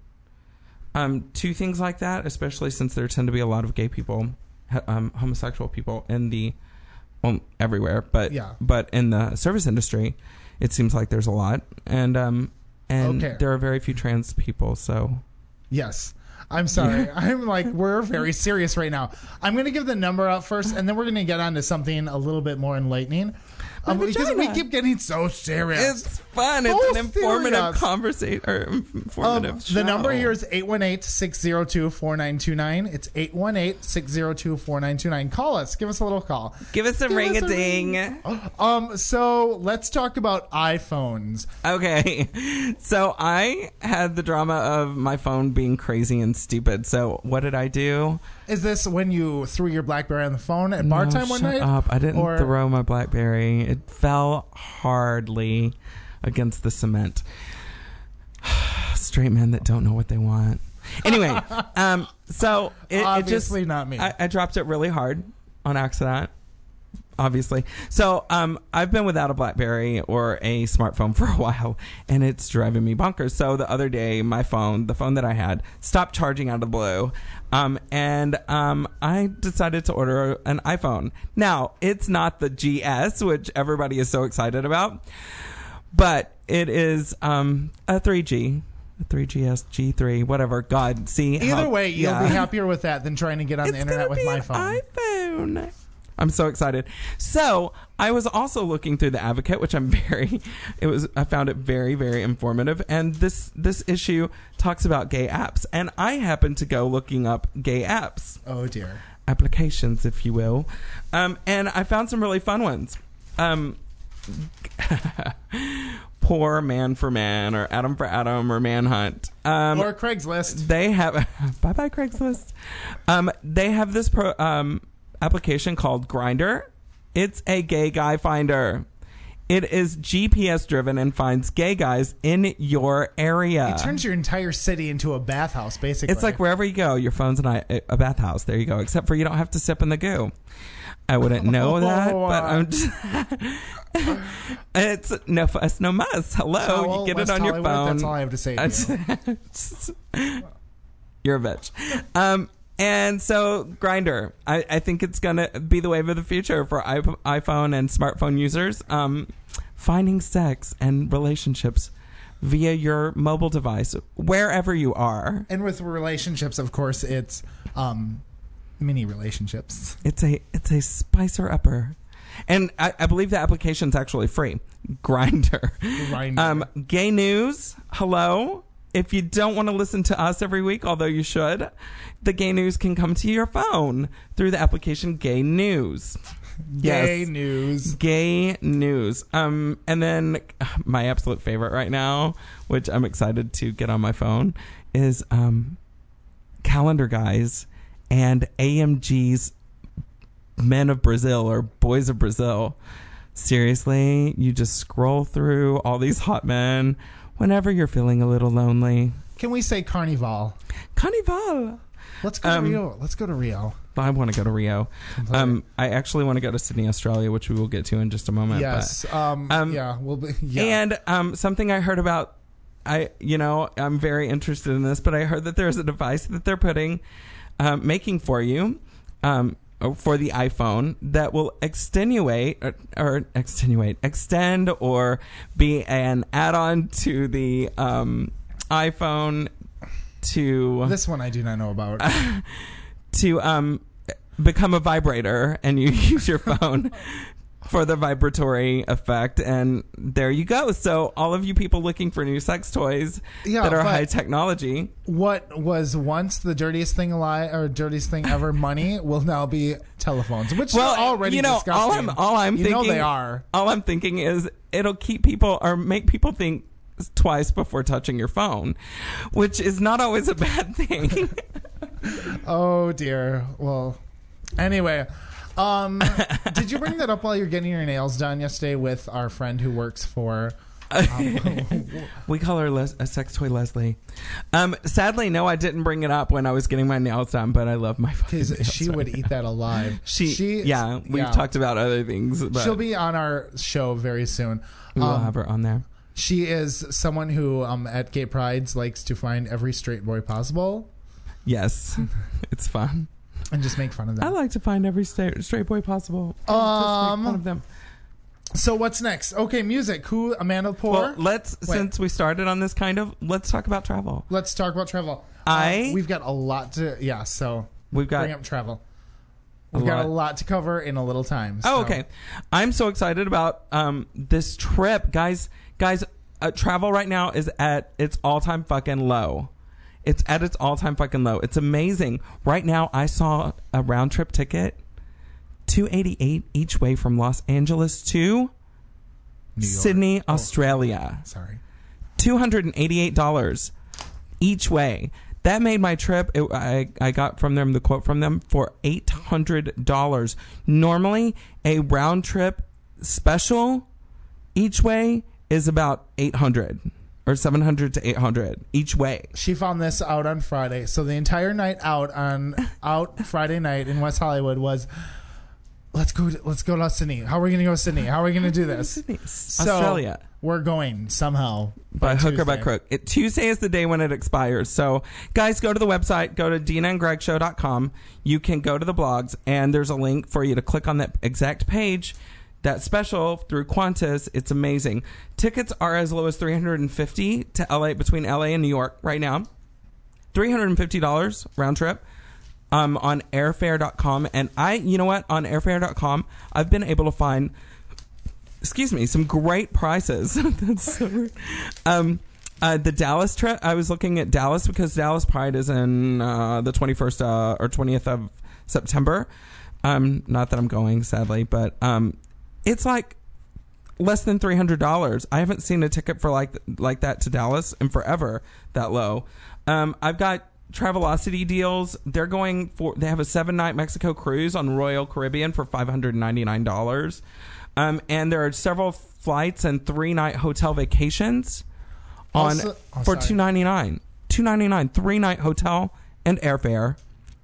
um, to things like that, especially since there tend to be a lot of gay people, um, homosexual people in the well everywhere, but Yeah. but in the service industry, it seems like there's a lot, and um, and Okay. there are very few trans people. So yes. I'm sorry. I'm like, we're very serious right now. I'm going to give the number out first, and then we're going to get on to something a little bit more enlightening. Um, because we vagina. keep getting so serious. it's fun. It's So an informative serious. conversation or informative Um, show. the number here is eight one eight, six zero two, four nine two nine. It's eight one eight, six zero two, four nine two nine. Call us. Give us a little call. Give us a Give ring us a a ding. Um, so let's talk about iPhones. Okay. So I had the drama of my phone being crazy and stupid. So what did I do? Is this when you threw your BlackBerry on the phone at bar No, time one shut night? up. I didn't Or- throw my BlackBerry. It fell hardly against the cement. Straight men that don't know what they want. Anyway, um, so it, it just Obviously not me. I, I dropped it really hard on accident. Obviously. So um, I've been without a BlackBerry or a smartphone for a while, and it's driving me bonkers. So the other day, my phone, the phone that I had, stopped charging out of the blue, um, and um, I decided to order an iPhone. Now, it's not the G S, which everybody is so excited about, but it is um, a three G. a three G S G three, whatever. God, see. Either how, way, you'll yeah. be happier with that than trying to get on It's the internet gonna with be my an phone. iPhone. I'm so excited. So I was also looking through the Advocate, which I'm very, it was, I found it very, very informative. And this, this issue talks about gay apps. And I happened to go looking up gay apps. Oh dear. Applications, if you will. Um, and I found some really fun ones. Um, Poor Man for Man or Adam for Adam or Manhunt. Um, Or Craigslist. They have, bye bye Craigslist. Um, they have this pro, um, application called Grindr. It's a gay guy finder. It is G P S driven and finds gay guys in your area. It turns your entire city into a bathhouse, basically. It's like wherever you go, your phone's in a, a bathhouse. There you go. Except for you don't have to sip in the goo. I wouldn't know that, but I'm just... It's no fuss, no muss. Hello, Towel, you get West it on Hollywood, your phone. That's all I have to say to you. You're a bitch. Um, and so Grindr, I, I think it's gonna be the wave of the future for iP- iPhone and smartphone users. Um, finding sex and relationships via your mobile device, wherever you are. And with relationships, of course, it's um, mini relationships. It's a it's a spicer upper. And I, I believe the application's actually free. Grindr. Grindr. Um, gay news. Hello. If you don't want to listen to us every week, although you should, the gay news can come to your phone through the application Gay News. Gay Yes. news. Gay News. Um, and then uh, my absolute favorite right now, which I'm excited to get on my phone, is um, Calendar Guys and A M G's Men of Brazil or Boys of Brazil. Seriously, you just scroll through all these hot men whenever you're feeling a little lonely. Can we say Carnival? Carnival. Let's go Um, to Rio. Let's go to Rio. I want to go to Rio. Um, I actually want to go to Sydney, Australia, which we will get to in just a moment. Yes. Um, um, yeah. We'll be. Yeah. And um, something I heard about, I you know, I'm very interested in this, but I heard that there's a device that they're putting, um, making for you, um, for the iPhone that will extenuate or, or extenuate, extend or be an add-on to the um, iPhone to This one I do not know about. to um, become a vibrator, and you use your phone for the vibratory effect, and there you go. So all of you people looking for new sex toys Yeah, that are but- high technology, What was once the dirtiest thing alive or dirtiest thing ever, money, will now be telephones, which well, are already you know, disgusting. all I'm all I'm you thinking, know they are. All I'm thinking is it'll keep people or make people think twice before touching your phone, which is not always a bad thing. Oh dear. Well, anyway, um, did you bring that up while you're getting your nails done yesterday with our friend who works for? Um, We call her Les- a sex toy Leslie. Um, sadly, no, I didn't bring it up when I was getting my nails done, but I love my fucking Because nails she done. would eat that alive. She, yeah, we've yeah. talked about other things. But She'll be on our show very soon. we will Um, have her on there. She is someone who, um, at gay prides, likes to find every straight boy possible Yes, it's fun. and just make fun of I them. like to find every straight, straight boy possible. and Um, just make fun of them. So what's next? Okay, music. Who? Amanda Poor. Well, let's Wait. since we started on this kind of, let's talk about travel. Let's talk about travel. I- Uh, we've got a lot to. Yeah. So We've got bring up travel. a We've got lot. a lot to cover in a little time. Oh, so- okay. I'm so excited about um, this trip, guys. Guys, uh, travel right now is at its all-time fucking low. It's at its all-time fucking low. It's amazing. Right now, I saw a round trip ticket, two eighty-eight each way from Los Angeles to New York. Sydney, Oh, Australia. Sorry. two hundred eighty-eight dollars each way. That made my trip, it, I, I got from them the quote from them for eight hundred dollars. Normally, a round trip special each way is about eight hundred dollars or seven hundred to eight hundred each way. She found this out on Friday. So the entire night out on out Friday night in West Hollywood was let's go to, let's go to Sydney. How are we going to go to Sydney? How are we going to do this? Sydney, So Australia. we're going somehow By hook or by Tuesday. crook. It, Tuesday is the day when it expires. So, guys, go to the website. Go to dina and greg show dot com. You can go to the blogs, and there's a link for you to click on that exact page. that special through Qantas. It's amazing. Tickets are as low as three hundred fifty dollars to L A, between L A and New York right now. three hundred fifty dollars round trip um, on airfare dot com. And I, you know what? On airfare dot com, I've been able to find, excuse me, some great prices. That's so weird. Um, uh, the Dallas trip, I was looking at Dallas because Dallas Pride is in uh, the twenty-first uh, or twentieth of September. Um, not that I'm going, sadly, but um, it's like less than three hundred dollars. I haven't seen a ticket for like like that to Dallas in forever, that low. Um, I've got Travelocity deals. They're going for, they have a seven night Mexico cruise on Royal Caribbean for five hundred ninety-nine dollars. Um, and there are several flights and three night hotel vacations on Also, oh, for sorry. two ninety-nine. two ninety-nine, three night hotel and airfare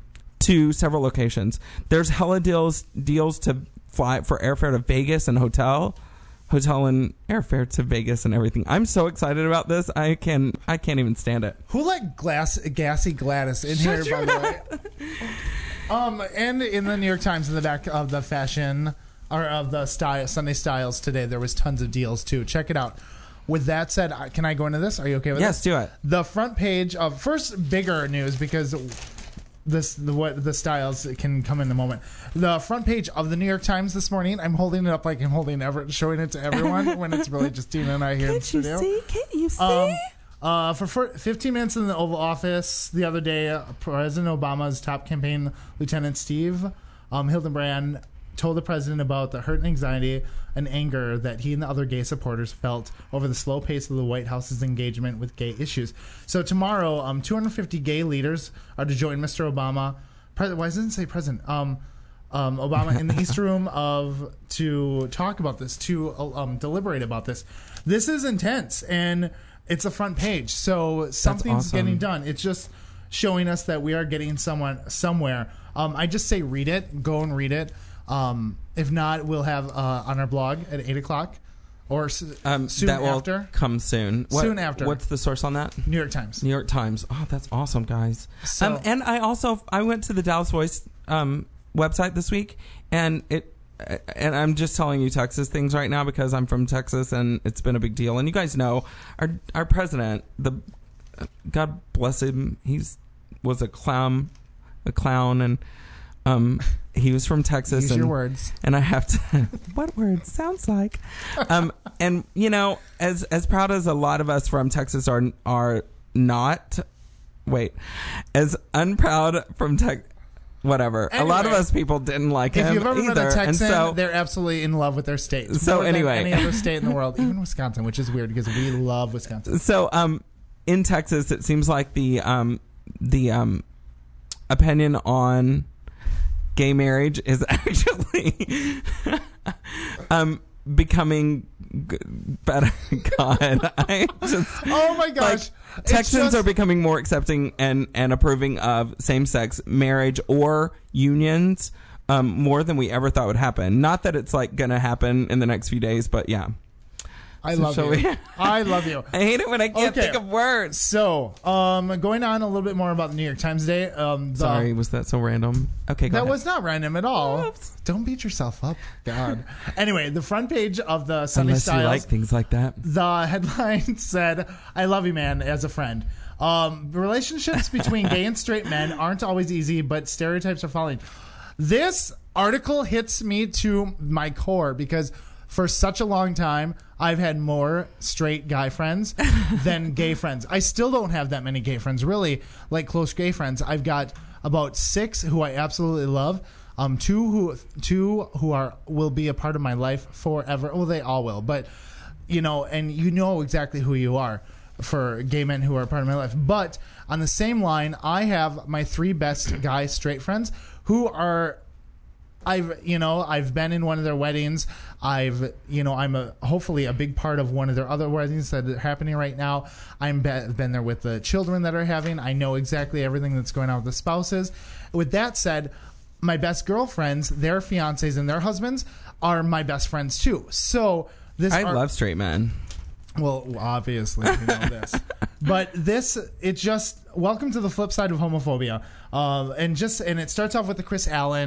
to several locations. There's hella deals deals to fly for airfare to Vegas and hotel. Hotel and airfare to Vegas and everything. I'm so excited about this. I can I can't even stand it. Who let glass gassy Gladys in Shut here, your by the way? Um, and in the New York Times, in the back of the fashion or of the style Sunday Styles today, there was tons of deals too. Check it out. With that said, I- can I go into this? Are you okay with Yes, this? do it. The front page of first bigger news, because this the what the styles can come in a moment. The front page of the New York Times this morning. I'm holding it up like I'm holding Everett, showing it to everyone when it's really just Dina and I here in the studio. Can't you see? Um, uh, for fir- fifteen minutes in the Oval Office the other day, uh, President Obama's top campaign lieutenant, Steve um, Hildenbrand, told the president about the hurt and anxiety and anger that he and the other gay supporters felt over the slow pace of the White House's engagement with gay issues. So tomorrow, um, two hundred fifty gay leaders are to join Mister Obama. Pre- why doesn't it say president? Um, um, Obama in the East Room of to talk about this, to um, deliberate about this. This is intense, and it's a front page. So something's awesome. getting done. It's just showing us that we are getting someone somewhere. Um, I just say read it. Go and read it. Um, if not, we'll have uh, on our blog at eight o'clock or s- um, soon that will after. come soon. What, Soon after. What's the source on that? New York Times. New York Times. Oh, that's awesome, guys. So- um, and I also I went to the Dallas Voice um, website this week, and it and I'm just telling you Texas things right now because I'm from Texas, and it's been a big deal. And you guys know our our president, the God bless him, he's was a clown, a clown, and um, he was from Texas. Use and, your words. And I have to. What words sounds like? Um, and you know, as as proud as a lot of us from Texas are are not. Wait, as unproud from Tex. Whatever. Anyway, a lot of us people didn't like If him you've ever either. met a Texan, and so, they're absolutely in love with their state. So More than anyway. any other state in the world, even Wisconsin, which is weird because we love Wisconsin. so um, in Texas, it seems like the um, the um, opinion on gay marriage is actually um, becoming g- better. God, I just Oh my gosh. like, It's Texans just- are becoming more accepting and, and approving of same-sex marriage or unions um, more than we ever thought would happen. Not that it's like going to happen in the next few days, but yeah. I So love shall you. we- I love you. I hate it when I can't Okay. think of words. So, um, going on a little bit more about the New York Times today. Um, the, Sorry, was that so random? Okay, go That ahead. was not random at all. Oops. Don't beat yourself up. God. Anyway, the front page of the Sunday Unless Styles. you like things like that. The headline said, I love you, man, as a friend. Um, relationships between gay and straight men aren't always easy, but stereotypes are falling. This article hits me to my core because for such a long time, I've had more straight guy friends than gay friends. I still don't have that many gay friends, really, like close gay friends. I've got about six who I absolutely love. Um, two who two who are will be a part of my life forever. Well, they all will, but you know, and you know exactly who you are for gay men who are a part of my life. But on the same line, I have my three best guy straight friends who are. I've you know I've been in one of their weddings. I've you know I'm a hopefully a big part of one of their other weddings that are happening right now. I'm be, been there with the children that are having. I know exactly everything that's going on with the spouses. With that said, my best girlfriends, their fiancés and their husbands are my best friends too. So this I are, love straight men. well, obviously, you know this. But this, it just, welcome to the flip side of homophobia. Uh, and just, and it starts off with the Chris Allen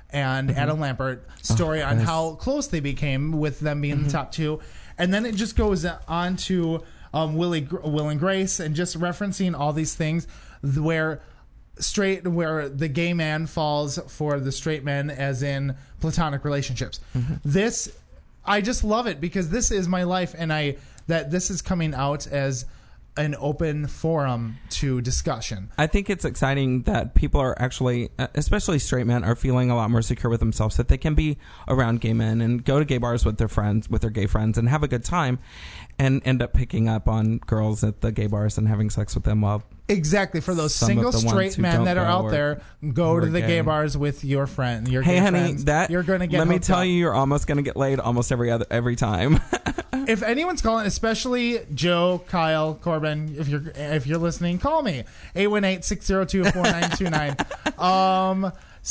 and Mm-hmm. Adam Lambert story Oh, on yes. how close they became with them being Mm-hmm. the top two. And then it just goes on to um, Willie, Will and Grace, and just referencing all these things th- where straight where the gay man falls for the straight men, as in platonic relationships. Mm-hmm. This, I just love it because this is my life, and I that this is coming out as an open forum to discussion. I think it's exciting that people are actually, uh, especially straight men, are feeling a lot more secure with themselves, that they can be around gay men and go to gay bars with their friends, with their gay friends, and have a good time, and end up picking up on girls at the gay bars and having sex with them while. Exactly. For those Some of single the ones straight who men don't that are go out or- there, go who to are the gay gay. bars with your friend. Your Hey, gay honey, friends. that you're going to get. Let me hooked tell up. you, you're almost going to get laid almost every other every time. If anyone's calling, especially Joe, Kyle, Corbin, if you're if you're listening, call me eight one eight, six zero two, four nine two nine. Um.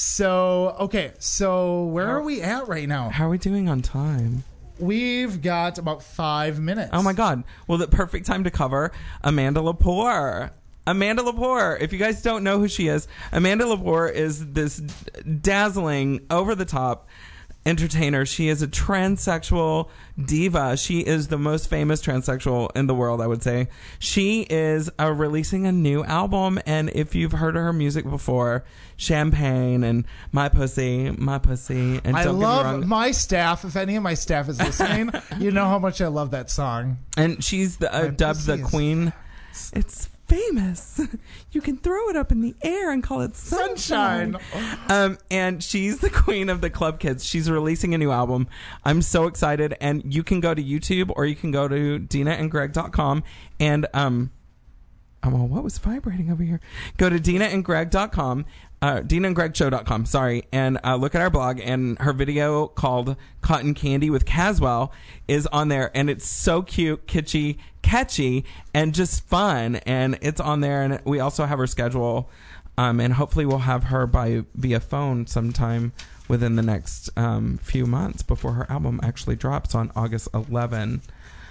So okay. So where are we at right now? How are we doing on time? We've got about five minutes. Oh my God! Well, the perfect time to cover Amanda Lepore. Amanda Lepore. If you guys don't know who she is, Amanda Lepore is this dazzling, over-the-top entertainer. She is a transsexual diva. She is the most famous transsexual in the world, I would say. She is uh, releasing a new album, and if you've heard of her music before, Champagne and My Pussy, My Pussy, and I don't get me love wrong, my staff. If any of my staff is listening, you know how much I love that song. and she's the, uh, My dubbed the pussy is- queen. It's famous. You can throw it up in the air and call it sunshine. Sunshine. Um, and she's the queen of the club kids. She's releasing a new album. I'm so excited. And you can go to YouTube or you can go to dina and greg dot com and um, oh, well, what was vibrating over here? Go to dina and greg dot com. Uh, dina and greg show dot com, sorry, and uh, look at our blog, and her video called Cotton Candy with Caswell is on there, and it's so cute, kitschy, catchy, and just fun, and it's on there, and we also have her schedule, um, and hopefully we'll have her by via phone sometime within the next um, few months before her album actually drops on August eleventh.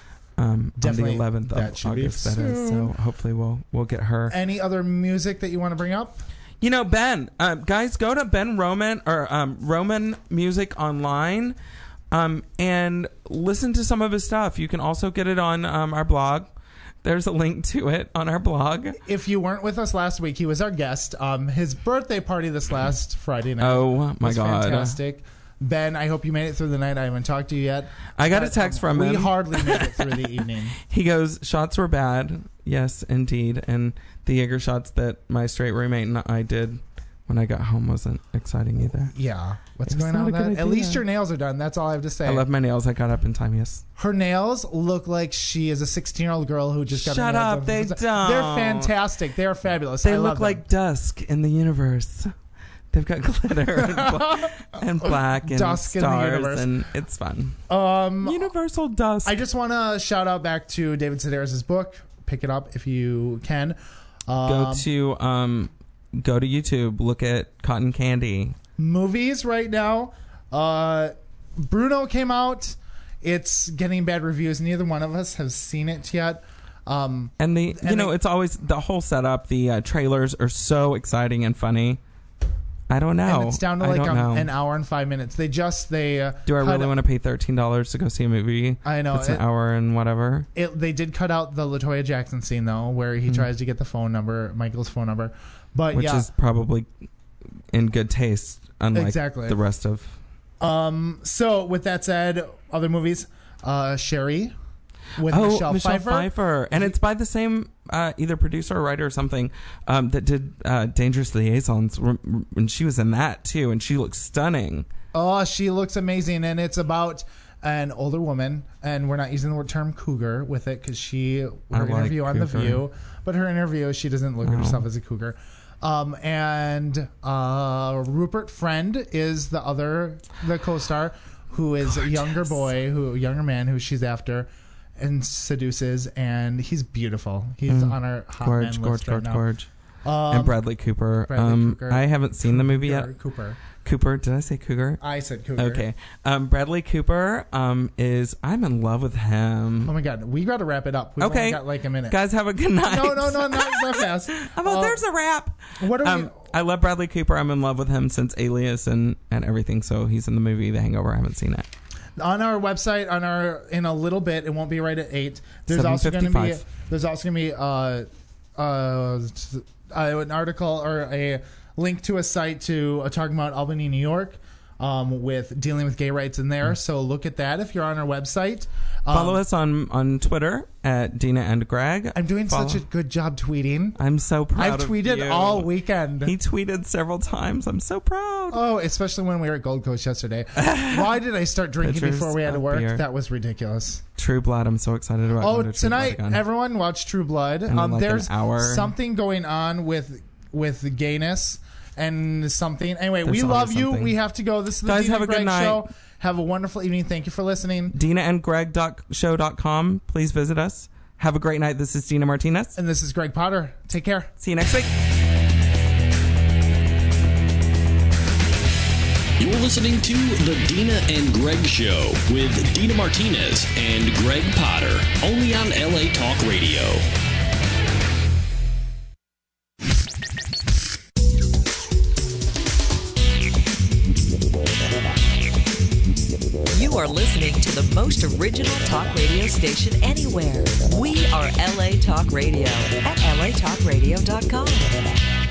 Um, Definitely, on the eleventh that of should be August, that is. So soon. hopefully we'll we'll get her. Any other music that you want to bring up? You know, Ben, uh, guys, go to Ben Roman or um, Roman Music Online um, and listen to some of his stuff. You can also get it on um, our blog. There's a link to it on our blog. If you weren't with us last week, he was our guest. Um, his birthday party this last Friday night. Oh, my was God. fantastic. Ben, I hope you made it through the night. I haven't talked to you yet. I got a But, text um, from we him. We hardly made it through the evening. He goes, shots were bad. Yes, indeed. And the Jaeger shots that my straight roommate and I did when I got home wasn't exciting either. Yeah. What's It's going not on a with good that? At idea. least your nails are done. That's all I have to say. I love my nails. I got up in time, yes. Her nails look like she is a sixteen-year-old girl who just got her Shut nails up, done. they They're don't. fantastic. They're fabulous. They I look love them. like dusk in the universe. They've got glitter and, bla- and black and Dusk in the stars, universe. and it's fun. Um, Universal dusk. I just want to shout out back to David Sedaris' book. Pick it up if you can. Um, go to um, go to YouTube. Look at Cotton Candy. movies right now. Uh, Bruno came out. It's getting bad reviews. Neither one of us has seen it yet. Um, And the you And know they- it's always the whole setup. The uh, trailers are so exciting and funny. I don't know. and it's down to I like don't um, know. an hour and five minutes. They just they uh, Do I cut- really want to pay thirteen dollars to go see a movie? I know, It's an it- hour and whatever. It, they did cut out the LaToya Jackson scene though, where he tries to get the phone number, Michael's phone number. But Which yeah, is probably in good taste, unlike Exactly. the rest of. um. So with that said, other movies, uh, Sherry with Oh, Michelle, Michelle Pfeiffer. Pfeiffer. And it's by the same uh, either producer or writer or something um, that did uh, Dangerous Liaisons. And she was in that too. And she looks stunning. Oh, she looks amazing, and it's about an older woman, and we're not using the term cougar with it because she her I like interview on The cougar. View, but her interview she doesn't look at Oh. herself as a cougar. Um, and uh, Rupert Friend is the other the co-star who is a younger boy, who younger man who she's after and seduces, and he's beautiful. He's Mm. on our hot Gorge, man gorge, list right gorge, now. gorge. Um, and Bradley Cooper. Bradley um, Cooper. I haven't seen the movie yet. Cooper. Cooper. Did I say Cougar? I said Cougar. Okay. Um, Bradley Cooper um, is, I'm in love with him. Oh my God, we got to wrap it up. We've Okay. only got like a minute. Guys, have a good night. No, no, no, not that fast. I'm like, Uh, there's a wrap. What are Um, we? I love Bradley Cooper. I'm in love with him since Alias and, and everything. So he's in the movie The Hangover. I haven't seen it. On our website, on our in a little bit, it won't be right at eight. There's also going to be seven fifty-five. there's also going to be uh, uh, uh, an article or a link to a site to uh, talking about Albany, New York, um, with dealing with gay rights in there. So look at that if you're on our website. Um, Follow us on, on Twitter at Dina and Greg. I'm doing Follow- such a good job tweeting. I'm so proud I've of tweeted you. all weekend. He tweeted several times. I'm so proud. Oh, especially when we were at Gold Coast yesterday. Why did I start drinking Pictures before we had to of work? beer. That was ridiculous. True Blood. I'm so excited about Oh, going to True tonight, Blood again. everyone watch True Blood. In Um, like an there's hour. something going on with with the gayness and something. Anyway, There's we always love you. something. We have to go. This is the Guys, Dina have a good Greg night. Show. Have a wonderful evening. Thank you for listening. Dina and Greg show dot com. Please visit us. Have a great night. This is Dina Martinez. And this is Greg Potter. Take care. See you next week. You're listening to The Dina and Greg Show with Dina Martinez and Greg Potter, only on L A Talk Radio. You are listening to the most original talk radio station anywhere. We are L A Talk Radio at L A talk radio dot com.